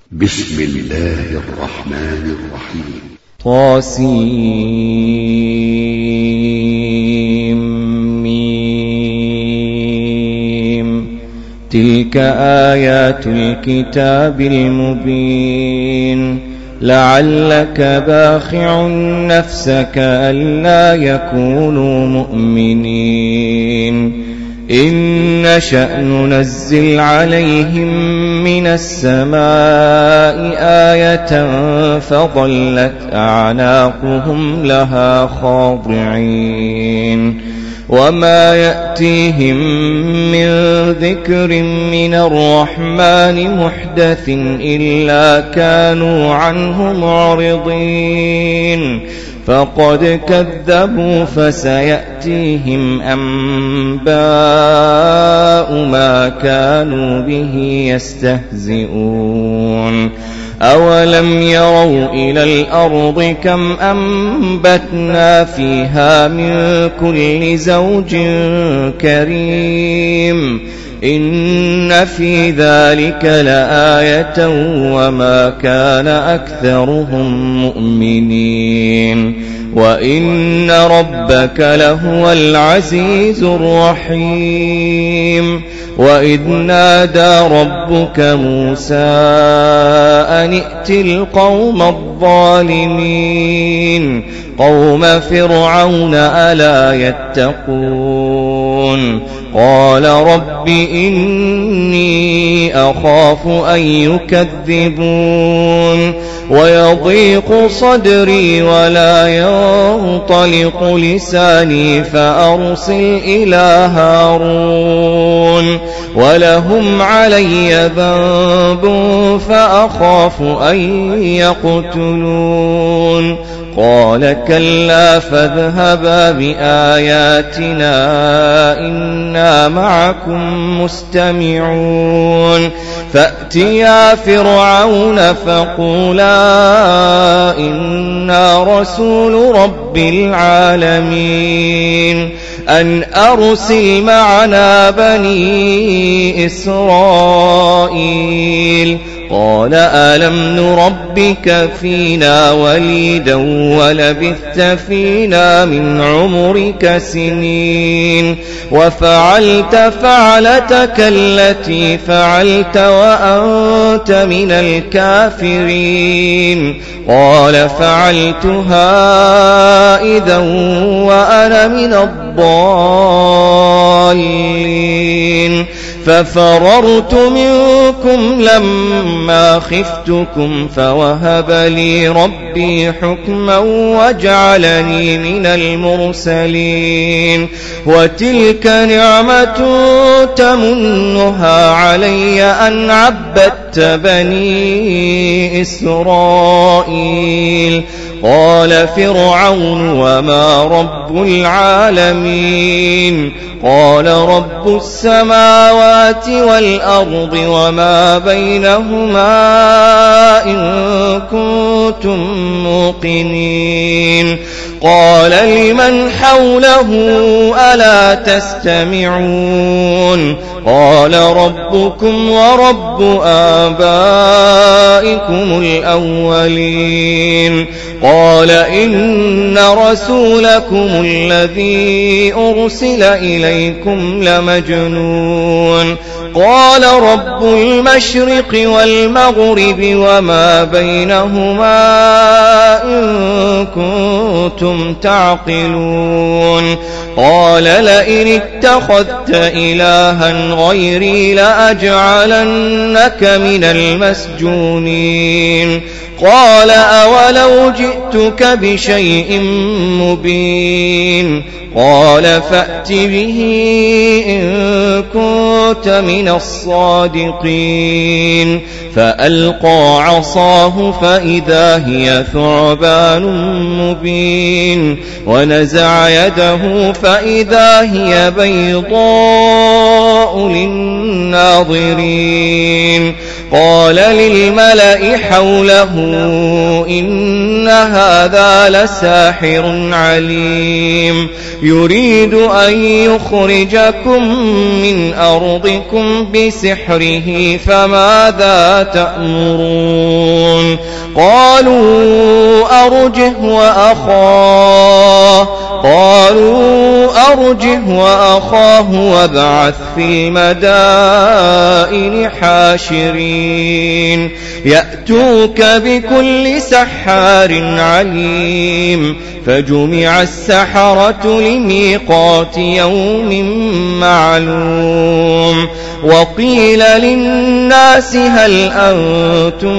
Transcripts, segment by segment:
بسم الله الرحمن الرحيم. طاسيم. تلك آيات الكتاب المبين. لعلك باخع نفسك ألا يكونوا مؤمنين. إن نشأ ننزل عليهم من السماء آية فظلت أعناقهم لها خاضعين. وما يأتيهم من ذكر من الرحمن محدث إلا كانوا عنه معرضين. فقد كذبوا فسيأتيهم أنباء ما كانوا به يستهزئون. أولم يروا إلى الأرض كم أنبتنا فيها من كل زوج كريم. إن في ذلك لآية وما كان أكثرهم مؤمنين. وإن ربك لهو العزيز الرحيم. وإذ نادى ربك موسى أن ائت القوم الظالمين قوم فرعون ألا يتقون. قال رب إني أخاف أن يكذبون ويضيق صدري ولا ينطلق لساني فأرسل إلى هارون ولهم علي ذنب فأخاف أن يقتلون. قال كلا فاذهبا بآياتنا إنا معكم مستمعون. فأتيا فرعون فقولا إنا رسول رب العالمين أن أرسل معنا بني إسرائيل. قال ألم نربك فينا وليدا ولبثت فينا من عمرك سنين وفعلت فعلتك التي فعلت وأنت من الكافرين. قال فعلتها إذا وأنا من الضالين. ففررت منكم لما خفتكم فوهب لي ربي حكما وجعلني من المرسلين. وتلك نعمة تمنها علي أن عبدت بني إسرائيل. قال فرعون وما رب العالمين. قال رب السماوات والأرض وما بينهما إن كنتم موقنين. قال لمن حوله ألا تستمعون. قال ربكم ورب آبائكم الأولين. قال إن رسولكم الذي أرسل إليكم لمجنون. قال رب المشرق والمغرب وما بينهما إن كنتم تعقلون. قال لئن اتخذت إلها غيري لأجعلنك من المسجونين. قال أولو جئتك بشيء مبين. قال فأت به إن كنت من الصادقين. فألقى عصاه فإذا هي ثعبان مبين. ونزع يده فإذا هي بيضاء للناظرين. قال للملأ حوله إن هذا لساحر عليم يريد أن يخرجكم من أرضكم بسحره فماذا تأمرون قالوا أرجه وأخاه وابعث في المدائن حاشرين يأتوك بكل سحار عليم فجمع السحرة لميقات يوم معلوم وقيل للناس هل أنتم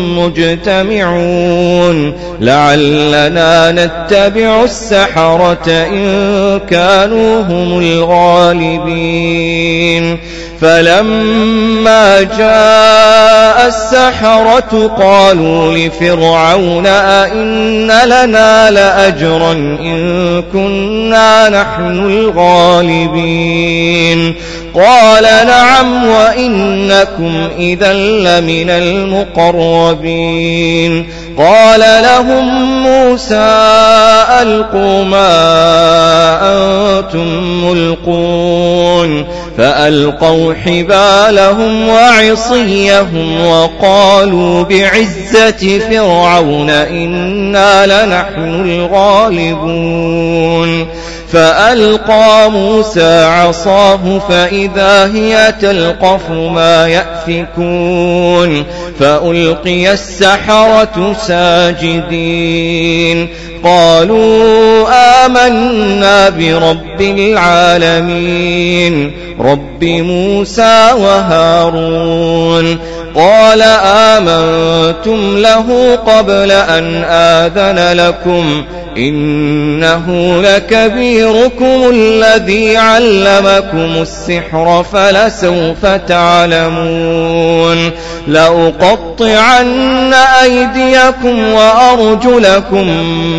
مجتمعون لعلنا نتبع السحرة إن كانوا هم الغالبين فلما جاء السحرة قالوا لفرعون أئن لنا لأجرا إن كنا نحن الغالبين قال نعم وإنكم إذا لمن المقربين قال لهم موسى ألقوا ما أنتم ملقون فألقوا حبالهم وعصيهم وقالوا بعزة فرعون إنا لنحن الغالبون فألقى موسى عصاه فإذا هي تلقف ما يأفكون فألقي السحرة ساجدين قالوا آمنا برب العالمين رب موسى وهارون قال آمنتم له قبل أن آذن لكم إنه لكبيركم الذي علمكم السحر فلسوف تعلمون لأقطعن أيديكم وأرجلكم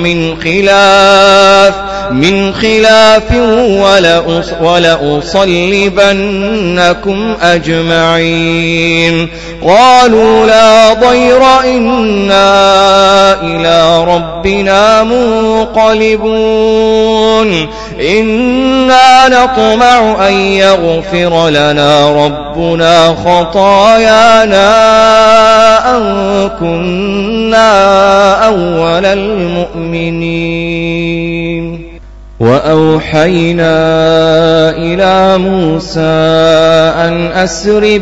من خلاف ولأصلبنكم أجمعين قالوا لا ضير إنا إلى ربنا منقلبون إنا نطمع أن يغفر لنا ربنا خطايانا أن كنا أول المؤمنين وأوحينا إلى موسى أن أسر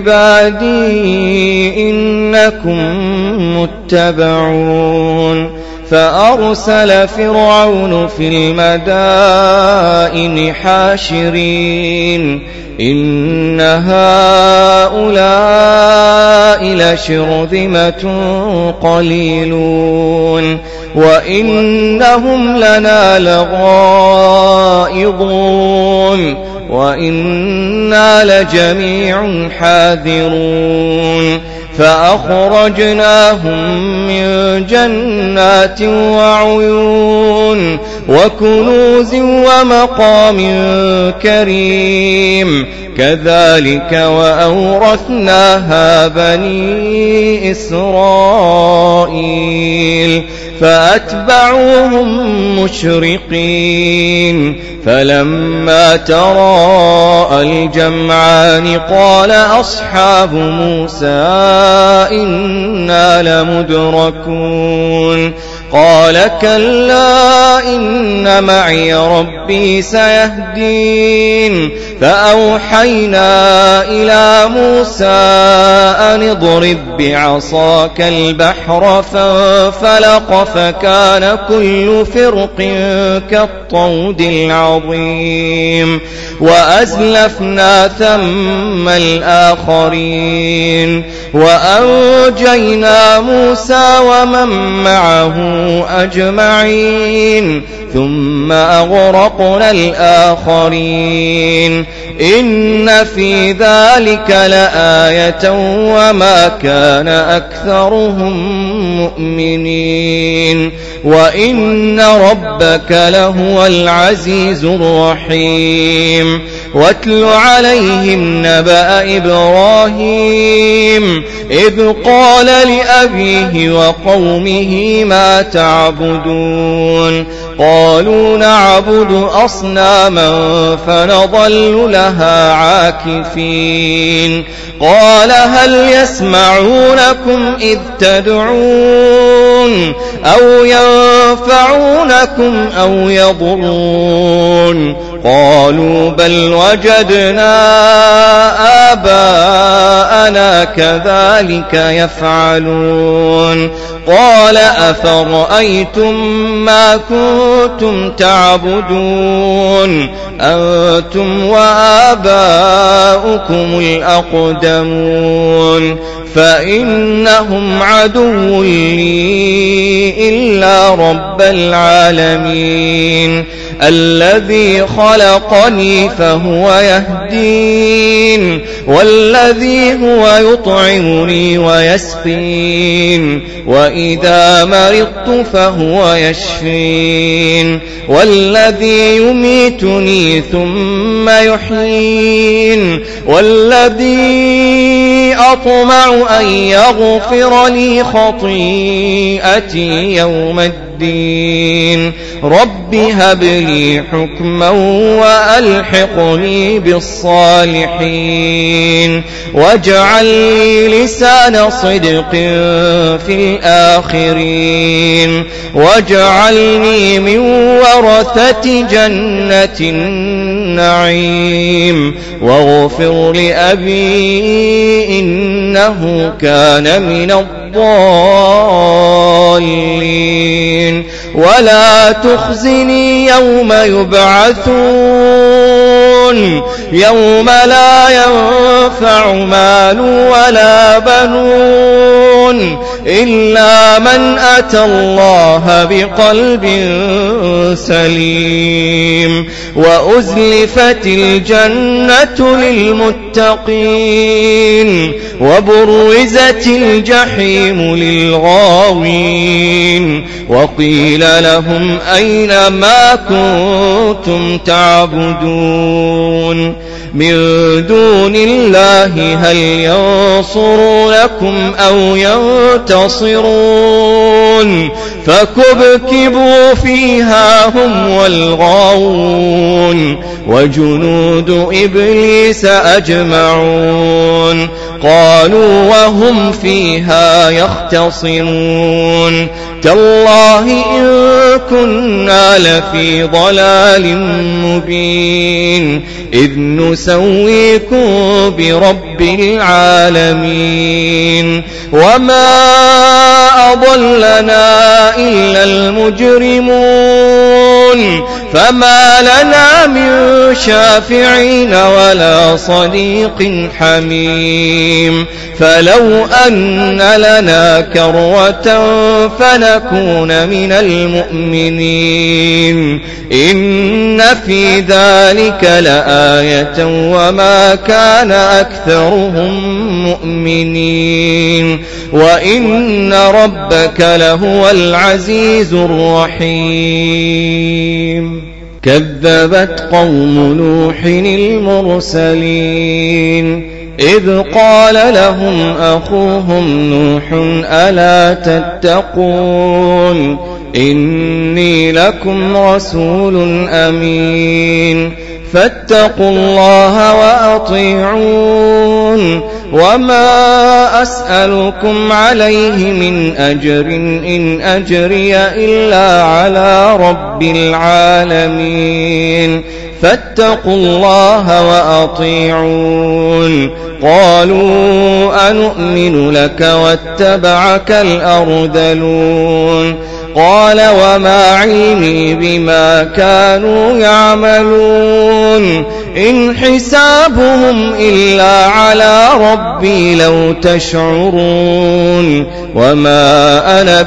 بعبادي إنكم متبعون فأرسل فرعون في المدائن حاشرين إن هؤلاء لشرذمة قليلون وإنهم لنا لغائظون وإنا لجميع حاذرون فأخرجناهم من جنات وعيون وكنوز ومقام كريم كذلك وأورثناها بني إسرائيل فأتبعوهم مشرقين فلما تراءى الجمعان قال أصحاب موسى إنا لمدركون قال كلا إن معي ربي سيهدين فأوحينا إلى موسى أن اضرب بعصاك البحر فانفلق فكان كل فرق كالطود العظيم وأزلفنا ثم الآخرين وأنجينا موسى ومن معه أجمعين ثم أغرقنا الآخرين إن في ذلك لآية وما كان أكثرهم مؤمنين وإن ربك لهو العزيز الرحيم واتل عليهم نبأ إبراهيم إذ قال لأبيه وقومه ما تعبدون قالوا نعبد أصناما فنظل لها عاكفين قال هل يسمعونكم إذ تدعون أو ينفعونكم أو يضرون قالوا بل وجدنا آباءنا كذلك يفعلون قال أفرأيتم ما كنتم تعبدون أنتم وآباؤكم الأقدمون فإنهم عدو لي إلا رب العالمين الذي خلقني فهو يهدين والذي هو يطعمني ويسقين وإذا مرضت فهو يشفين والذي يميتني ثم يحيين والذي أطمع أن يغفر لي خطيئتي يوم الدين رب هب لي حكما وألحقني بالصالحين واجعل لي لسان صدق في الآخرين واجعلني من ورثة جنة النعيم واغفر لأبي إنه كان من الضالين ولا تخزني يوم يبعثون يوم لا ينفع مال ولا بنون إلا من أتى الله بقلب سليم وأزلفت الجنة للمتقين وبرزت الجحيم للغاوين وقيل لهم أين ما كنتم تعبدون من دون الله هل ينصرونكم أو ينتصرون فكبكبوا فيها هم والغاوون وجنود إبليس أجمعون قالوا وهم فيها يختصمون تالله إن كنا لفي ضلال مبين إذ نسويكم برب العالمين وما أضلنا إلا المجرمون فما لنا من شافعين ولا صديق حميم فلو أن لنا كرة فنكون من المؤمنين إن في ذلك لآية وما كان أكثرهم مؤمنين وإن ربك لهو العزيز الرحيم كذبت قوم نوح المرسلين إذ قال لهم أخوهم نوح ألا تتقون إني لكم رسول أمين فاتقوا الله وأطيعون وما أسألكم عليه من أجر إن أجري إلا على رب العالمين فاتقوا الله وأطيعون قالوا أنؤمن لك واتبعك الأرذلون قال وما علمي بما كانوا يعملون إن حسابهم إلا على ربي لو تشعرون وما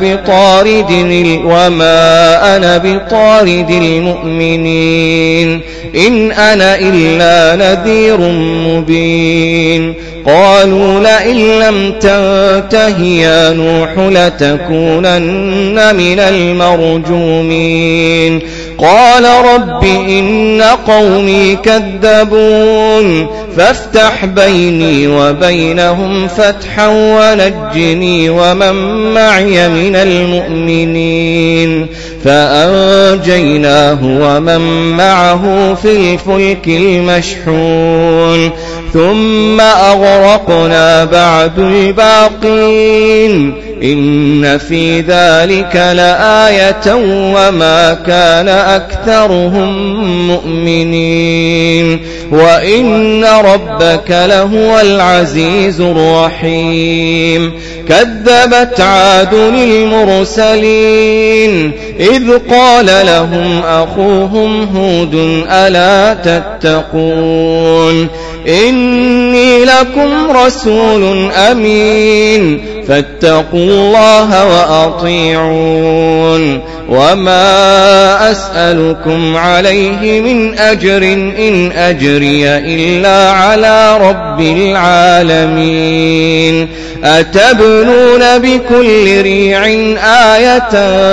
أنا بطارد المؤمنين إن أنا إلا نذير مبين قالوا لئن لم تنته يا نوح لتكونن من المرجومين قال رب إن قومي كذبون فافتح بيني وبينهم فتحا ونجني ومن معي من المؤمنين فأنجيناه ومن معه في الفلك المشحون ثم أغرقنا بعد الباقين إن في ذلك لآية وما كان أكثرهم مؤمنين وإن ربك لهو العزيز الرحيم كذبت عاد المرسلين إذ قال لهم أخوهم هود ألا تتقون إني لكم رسول أمين فاتقوا الله وأطيعون وما أسألكم عليه من أجر إن أجري إلا على رب العالمين أتبنون بكل ريع آية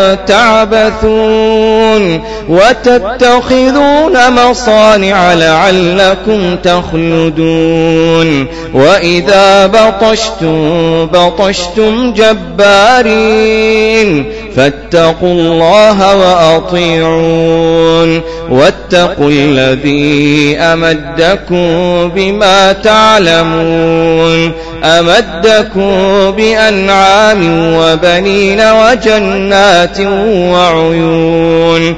تعبثون وتتخذون مصانع لعلكم تخلدون وإذا بطشتم جبارين فاتقوا الله وأطيعون واتقوا الذي أمدكم بما تعلمون أمدكم بأنعام وبنين وجنات وعيون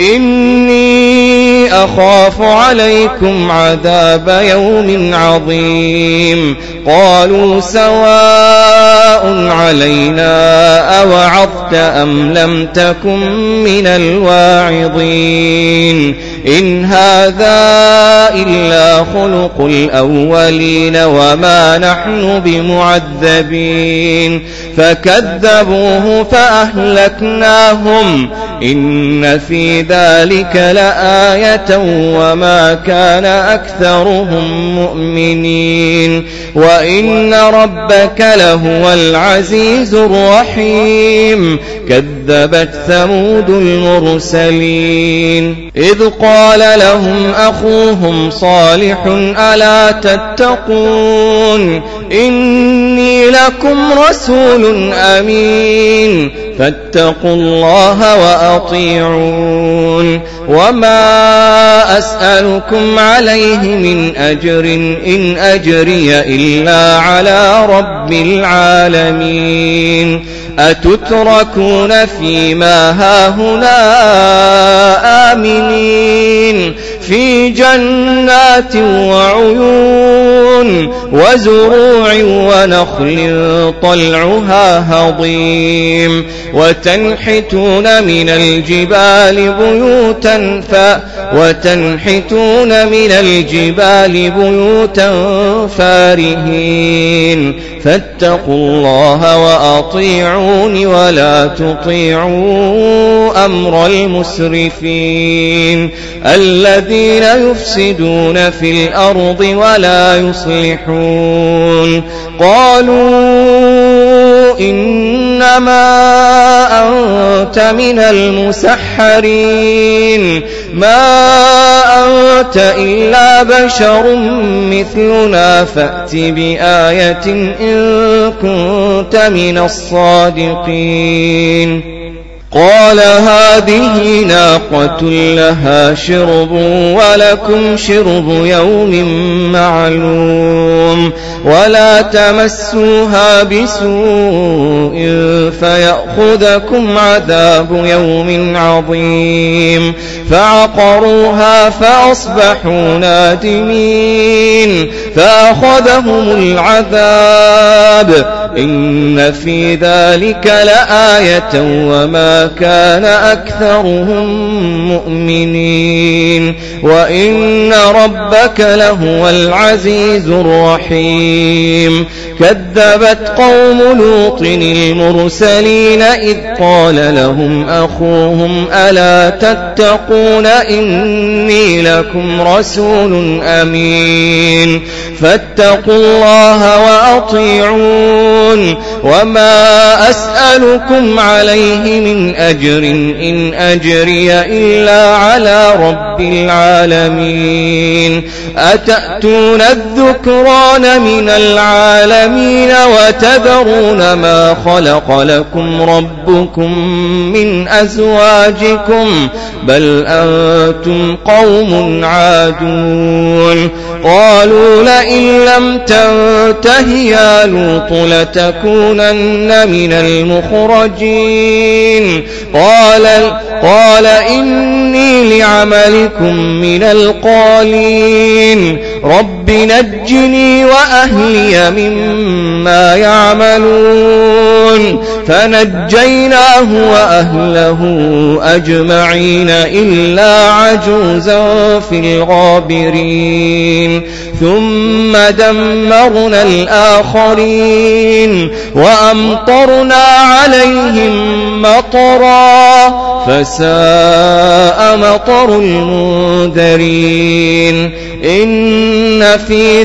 إني أخاف عليكم عذاب يوم عظيم قالوا سواء علينا أوعظت أم لم تكن من الواعظين إن هذا إلا خلق الأولين وما نحن بمعذبين فكذبوه فأهلكناهم إن في ذلك لآية وما كان أكثرهم مؤمنين وإن ربك لهو العزيز الرحيم كذبت ثمود المرسلين إذ قال لهم أخوهم صالح ألا تتقون إني لكم رسول أمين فاتقوا الله وأطيعون وما أسألكم عليه من أجر إن أجري إلا على رب العالمين أتتركون فيما هاهنا آمنين في جنات وعيون وزروع ونخل طلعها هضيم وتنحتون من الجبال بيوتا فارهين فاتقوا الله وأطيعون ولا تطيعوا أمر المسرفين الذين يفسدون في الأرض ولا يصلحون قالوا إنما أنت من المسحرين ما أنت إلا بشر مثلنا فأت بآية إن كنت من الصادقين قال هذه ناقة لها شرب ولكم شرب يوم معلوم ولا تمسوها بسوء فيأخذكم عذاب يوم عظيم فعقروها فأصبحوا نادمين فأخذهم العذاب إن في ذلك لآية وما كان أكثرهم مؤمنين وإن ربك لهو العزيز الرحيم كذبت قوم لوط المرسلين إذ قال لهم أخوهم ألا تتقون إني لكم رسول أمين فاتقوا الله وأطيعون وما أسألكم عليه من أجر إن أجري إلا على رب العالمين أتأتون الذكران من العالمين وتذرون ما خلق لكم ربكم من أزواجكم بل أنتم قوم عادون قالوا لئن لم تنته يا لوط لتكونن من المخرجين قال إني لعملكم من القالين رب نجني وأهلي مما يعملون فنجيناه وأهله أجمعين إلا عجوزا في الغابرين ثم دمرنا الآخرين وأمطرنا عليهم مطرا فساء مطر المنذرين إن في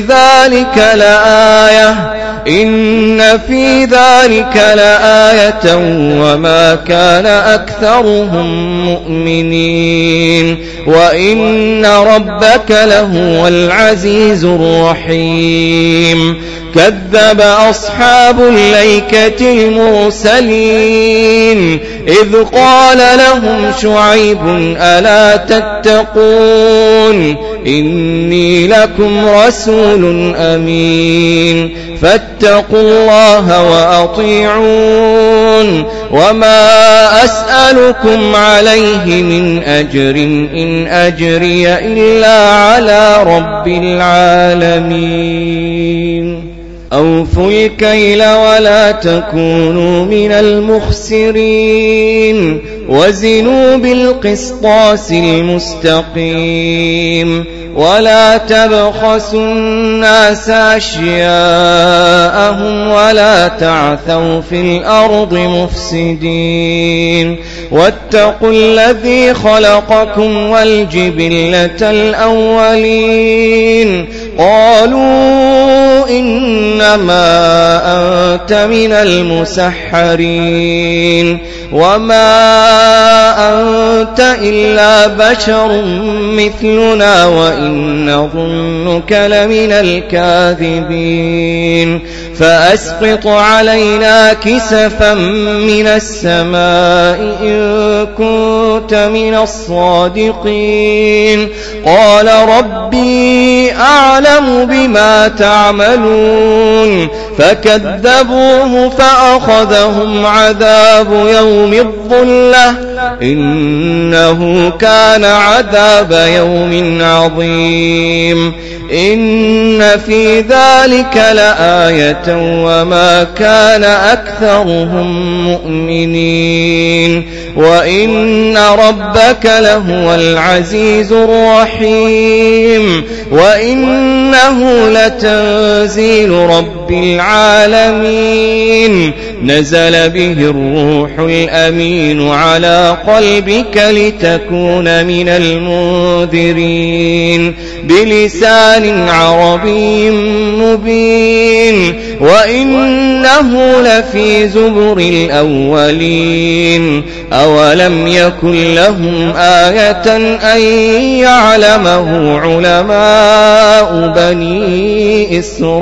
ذلك لآية وما كان أكثرهم مؤمنين وإن ربك لهو العزيز الرحيم كذب أصحاب الأيكة المرسلين إذ قال لهم شعيب ألا تتقون إني لكم رسول أمين فاتقوا الله وأطيعون وما أسألكم عليه من أجر إن أجري إلا على رب العالمين أوفوا الكيل ولا تكونوا من المخسرين وزنوا بالقسطاس المستقيم ولا تبخسوا الناس أشياءهم ولا تعثوا في الأرض مفسدين واتقوا الذي خلقكم والجبلة الأولين قالوا إنما أنت من المسحرين وما أنت إلا بشر مثلنا وإن نظنك لمن الكاذبين فأسقط علينا كسفا من السماء إن كنت من الصادقين قال ربي أعلم بما تعملون فكذبوه فأخذهم عذاب يوم الظلة إنه كان عذاب يوم عظيم إن في ذلك لآية وما كان أكثرهم مؤمنين وإن ربك لهو العزيز الرحيم وإنه لتنزيل رب العالمين نزل به الروح الأمين على قلبك لتكون من المنذرين بلسان عربي مبين وإنه لفي زبر الأولين أولم يكن لهم آية أن يعلمه علماء بني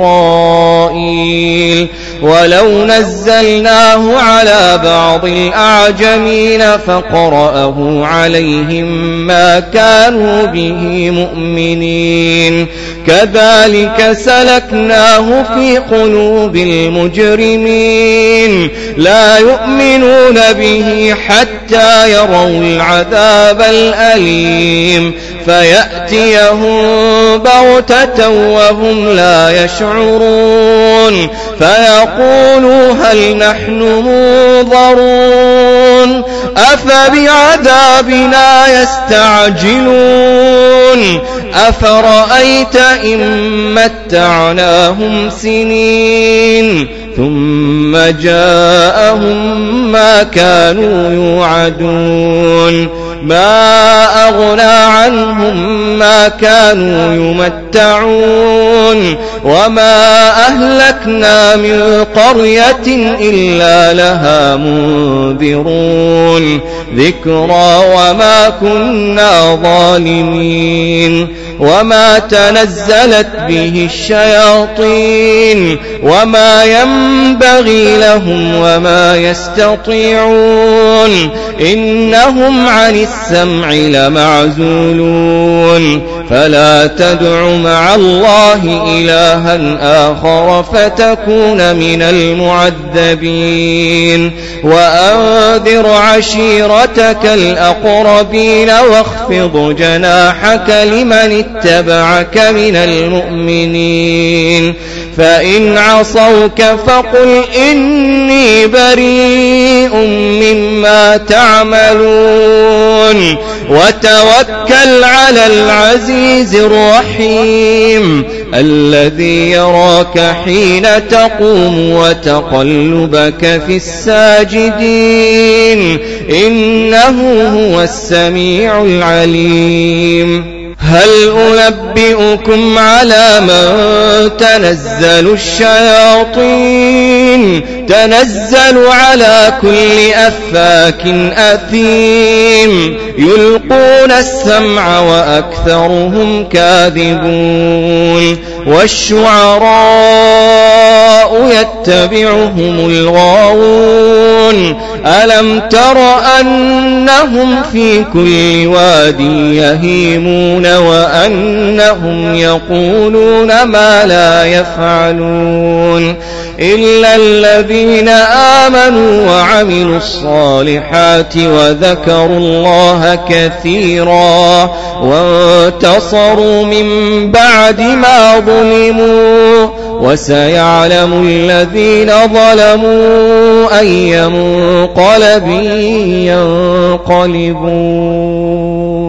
إسرائيل ولو نزلناه على بعض الأعجمين فقرأه عليهم ما كانوا به مؤمنين كذلك سلكناه في قلوب المجرمين لا يؤمنون به حتى يروا العذاب الأليم فيأتيهم بغتة وهم لا يشعرون فيقولوا هل نحن منظرون أفبعذابنا يستعجلون أفرأيت إن متعناهم سنين ثم جاءهم ما كانوا يوعدون ما أغنى عنهم ما كانوا يمتعون وما أهلكنا من قرية إلا لها منذرون ذكرى وما كنا ظالمين وما تنزلت به الشياطين وما ينبغي لهم وما يستطيعون إنهم عن السمع لمعزولون فلا تدع مع الله إلها آخر فتكون من المعذبين وأنذر عشيرتك الأقربين واخفض جناحك لمن اتبعك من المؤمنين فإن عصوك فقل إني بريء مما تعملون وتوكل على العزيز الرحيم الذي يراك حين تقوم وتقلبك في الساجدين إنه هو السميع العليم هل أنبئكم على من تنزل الشياطين تنزل على كل أفاك أثيم يلقون السمع وأكثرهم كاذبون والشعراء يتبعهم الغاوون ألم تر أنهم في كل واد يهيمون وأنهم يقولون ما لا يفعلون إلا الذين آمنوا وعملوا الصالحات وذكروا الله كثيرا وانتصروا من بعد ما ظلموا وسيعلم الذين ظلموا أي منقلب ينقلبون